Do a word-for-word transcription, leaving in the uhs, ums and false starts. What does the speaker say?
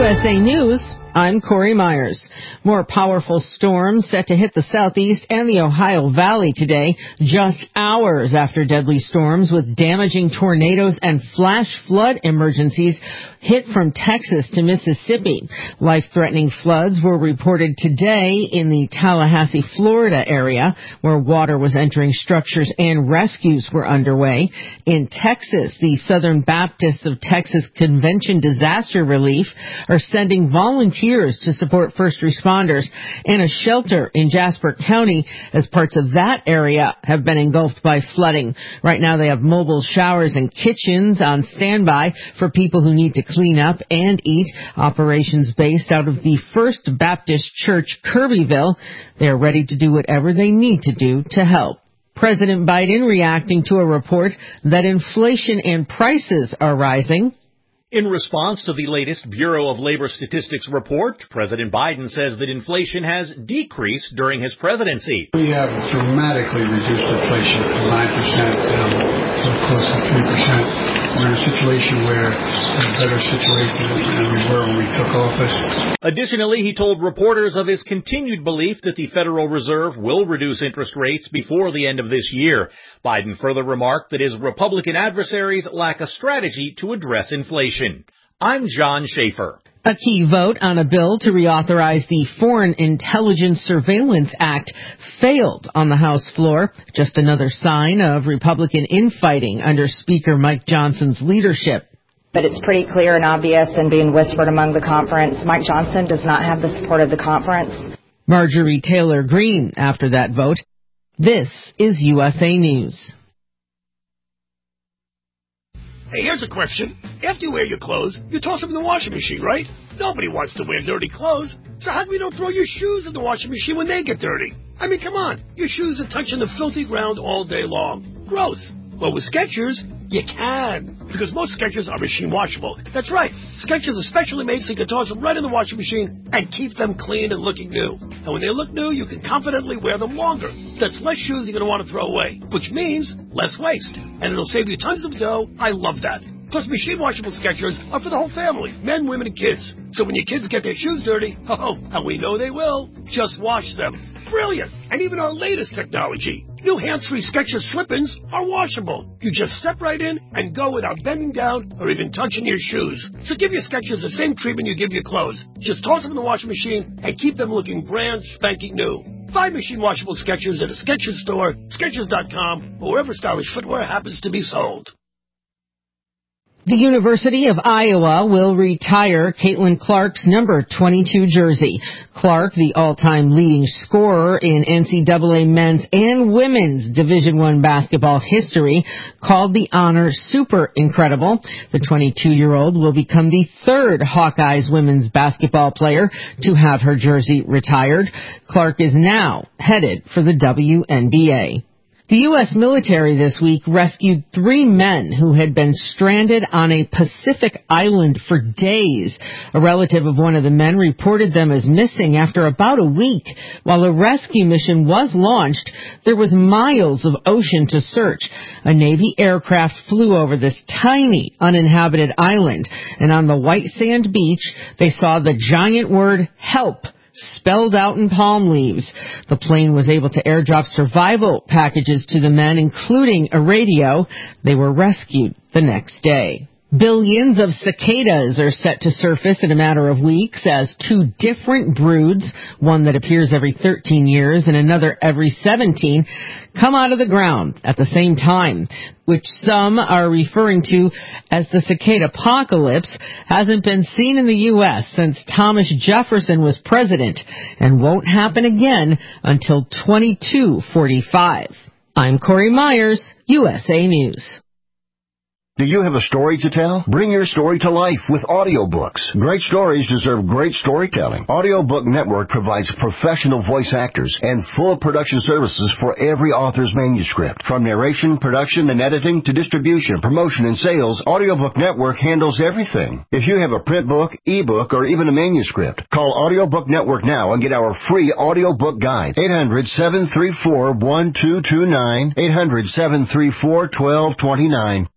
S A News, I'm Corey Myers. More powerful storms set to hit the southeast and the Ohio Valley today, just hours after deadly storms with damaging tornadoes and flash flood emergencies hit from Texas to Mississippi. Life-threatening floods were reported today in the Tallahassee, Florida area, where water was entering structures and rescues were underway. In Texas, the Southern Baptists of Texas Convention Disaster Relief are sending volunteers to support first responders and a shelter in Jasper County as parts of that area have been engulfed by flooding. Right now they have mobile showers and kitchens on standby for people who need to clean up and eat. Operations based out of the First Baptist Church, Kirbyville. They are ready to do whatever they need to do to help. President Biden reacting to a report that inflation and prices are rising. In response to the latest Bureau of Labor Statistics report, President Biden says that inflation has decreased during his presidency. We have dramatically reduced inflation from nine percent down to close to three percent. We're in a situation where we're in a better situation than we were when we took office. Additionally, he told reporters of his continued belief that the Federal Reserve will reduce interest rates before the end of this year. Biden further remarked that his Republican adversaries lack a strategy to address inflation. I'm John Schaefer. A key vote on a bill to reauthorize the Foreign Intelligence Surveillance Act failed on the House floor. Just another sign of Republican infighting under Speaker Mike Johnson's leadership. But it's pretty clear and obvious and being whispered among the conference. Mike Johnson does not have the support of the conference. Marjorie Taylor Greene after that vote. This is U S A News. Hey, here's a question. After you wear your clothes, you toss them in the washing machine, right? Nobody wants to wear dirty clothes. So how come you don't throw your shoes in the washing machine when they get dirty? I mean, come on. Your shoes are touching the filthy ground all day long. Gross. Well, with Skechers, you can. Because most Skechers are machine washable. That's right. Skechers are specially made so you can toss them right in the washing machine and keep them clean and looking new. And when they look new, you can confidently wear them longer. That's less shoes you're going to want to throw away, which means less waste. And it'll save you tons of dough. I love that. Plus, machine washable Skechers are for the whole family, men, women, and kids. So when your kids get their shoes dirty, oh, and we know they will, just wash them. Brilliant! And even our latest technology. New hands-free Skechers slip-ins are washable. You just step right in and go without bending down or even touching your shoes. So give your Skechers the same treatment you give your clothes. Just toss them in the washing machine and keep them looking brand spanking new. Find machine washable Skechers at a Skechers store, Skechers dot com, or wherever stylish footwear happens to be sold. The University of Iowa will retire Caitlin Clark's number twenty-two jersey. Clark, the all-time leading scorer in N C double A men's and women's Division I basketball history, called the honor super incredible. The twenty-two-year-old will become the third Hawkeyes women's basketball player to have her jersey retired. Clark is now headed for the W N B A. The U S military this week rescued three men who had been stranded on a Pacific island for days. A relative of one of the men reported them as missing after about a week. While a rescue mission was launched, there was miles of ocean to search. A Navy aircraft flew over this tiny, uninhabited island, and on the white sand beach, they saw the giant word help spelled out in palm leaves. The plane was able to airdrop survival packages to the men, including a radio. They were rescued the next day. Billions of cicadas are set to surface in a matter of weeks as two different broods, one that appears every thirteen years and another every seventeen, come out of the ground at the same time, which some are referring to as the cicada apocalypse, hasn't been seen in the U S since Thomas Jefferson was president and won't happen again until twenty-two forty-five. I'm Corey Myers, U S A News. Do you have a story to tell? Bring your story to life with audiobooks. Great stories deserve great storytelling. Audiobook Network provides professional voice actors and full production services for every author's manuscript. From narration, production, and editing to distribution, promotion, and sales, Audiobook Network handles everything. If you have a print book, ebook, or even a manuscript, call Audiobook Network now and get our free audiobook guide. eight hundred, seven three four, one two two nine, eight hundred, seven three four, one two two nine.